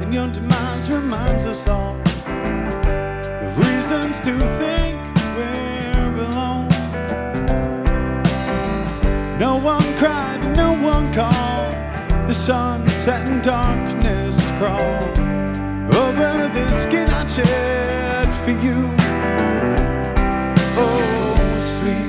Your demise reminds us all of reasons to think we're alone. No one cried, no one called. The sun set in dark.